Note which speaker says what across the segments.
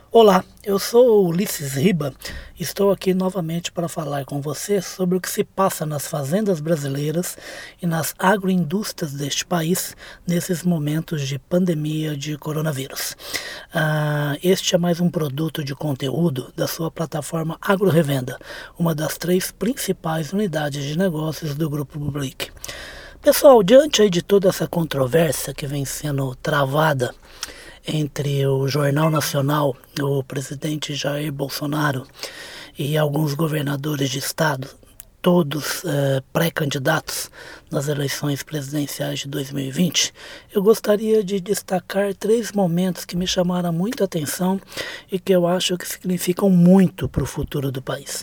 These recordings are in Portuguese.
Speaker 1: Olá, eu sou Ulisses Riba. Estou aqui novamente para falar com você sobre o que se passa nas fazendas brasileiras e nas agroindústrias deste país nesses momentos de pandemia de coronavírus. Este é mais um produto de conteúdo da sua plataforma AgroRevenda, uma das 3 principais unidades de negócios do Grupo Public. Pessoal, diante aí de toda essa controvérsia que vem sendo travada entre o Jornal Nacional, o presidente Jair Bolsonaro e alguns governadores de estado, todos pré-candidatos nas eleições presidenciais de 2020, eu gostaria de destacar 3 momentos que me chamaram muita atenção e que eu acho que significam muito para o futuro do país.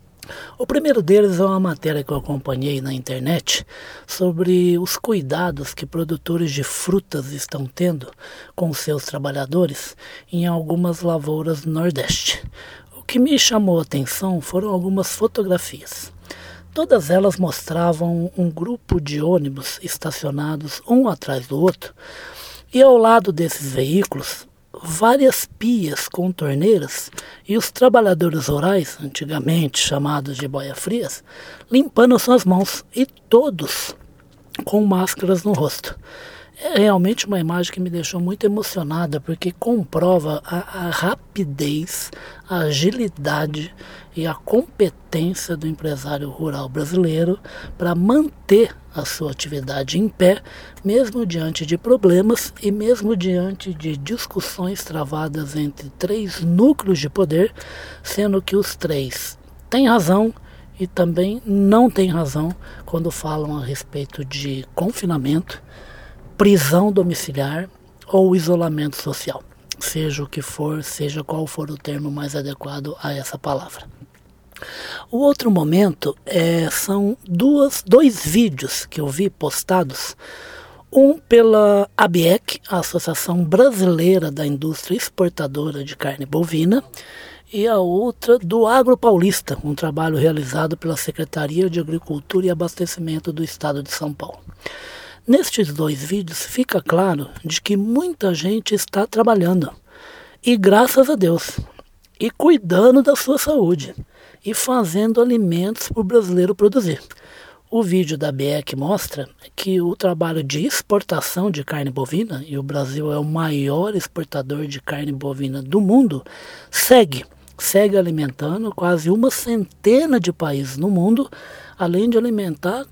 Speaker 1: O primeiro deles é uma matéria que eu acompanhei na internet sobre os cuidados que produtores de frutas estão tendo com seus trabalhadores em algumas lavouras do Nordeste. O que me chamou a atenção foram algumas fotografias. Todas elas mostravam um grupo de ônibus estacionados um atrás do outro e ao lado desses veículos várias pias com torneiras e os trabalhadores rurais, antigamente chamados de boia-frias, limpando suas mãos e todos com máscaras no rosto. É realmente uma imagem que me deixou muito emocionada, porque comprova a rapidez, a agilidade e a competência do empresário rural brasileiro para manter a sua atividade em pé, mesmo diante de problemas e mesmo diante de discussões travadas entre 3 núcleos de poder, sendo que os 3 têm razão e também não têm razão quando falam a respeito de confinamento, prisão domiciliar ou isolamento social, seja o que for, seja qual for o termo mais adequado a essa palavra. O outro momento são 2 vídeos que eu vi postados, um pela ABIEC, a Associação Brasileira da Indústria Exportadora de Carne Bovina, e a outra do Agro Paulista, um trabalho realizado pela Secretaria de Agricultura e Abastecimento do Estado de São Paulo. Nestes 2 vídeos fica claro de que muita gente está trabalhando, e graças a Deus, e cuidando da sua saúde, e fazendo alimentos para o brasileiro produzir. O vídeo da BEC mostra que o trabalho de exportação de carne bovina, e o Brasil é o maior exportador de carne bovina do mundo, segue alimentando quase 100 de países no mundo, além de alimentar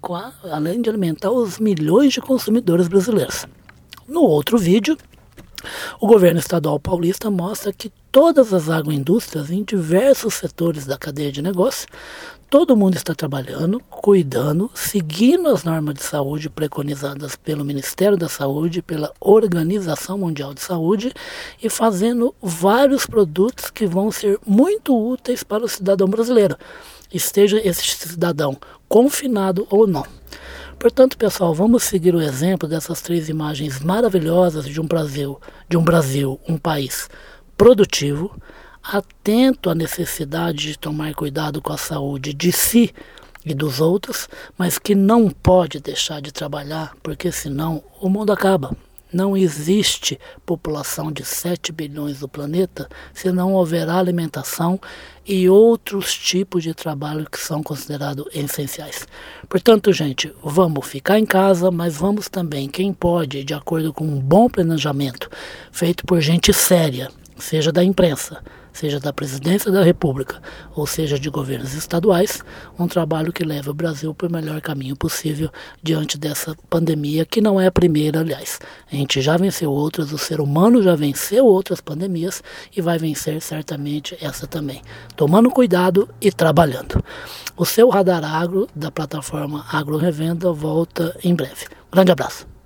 Speaker 1: os milhões de consumidores brasileiros. No outro vídeo, o governo estadual paulista mostra que todas as agroindústrias em diversos setores da cadeia de negócio, todo mundo está trabalhando, cuidando, seguindo as normas de saúde preconizadas pelo Ministério da Saúde, pela Organização Mundial de Saúde, e fazendo vários produtos que vão ser muito úteis para o cidadão brasileiro, esteja esse cidadão confinado ou não. Portanto, pessoal, vamos seguir o exemplo dessas 3 imagens maravilhosas de um Brasil, um país produtivo, atento à necessidade de tomar cuidado com a saúde de si e dos outros, mas que não pode deixar de trabalhar, porque senão o mundo acaba. Não existe população de 7 bilhões do planeta se não houver alimentação e outros tipos de trabalho que são considerados essenciais. Portanto, gente, vamos ficar em casa, mas vamos também, quem pode, de acordo com um bom planejamento, feito por gente séria, seja da imprensa, seja da presidência da República, ou seja de governos estaduais, um trabalho que leve o Brasil para o melhor caminho possível diante dessa pandemia, que não é a primeira, aliás. A gente já venceu outras, o ser humano já venceu outras pandemias e vai vencer certamente essa também, tomando cuidado e trabalhando. O seu Radar Agro, da plataforma AgroRevenda, volta em breve. Grande abraço.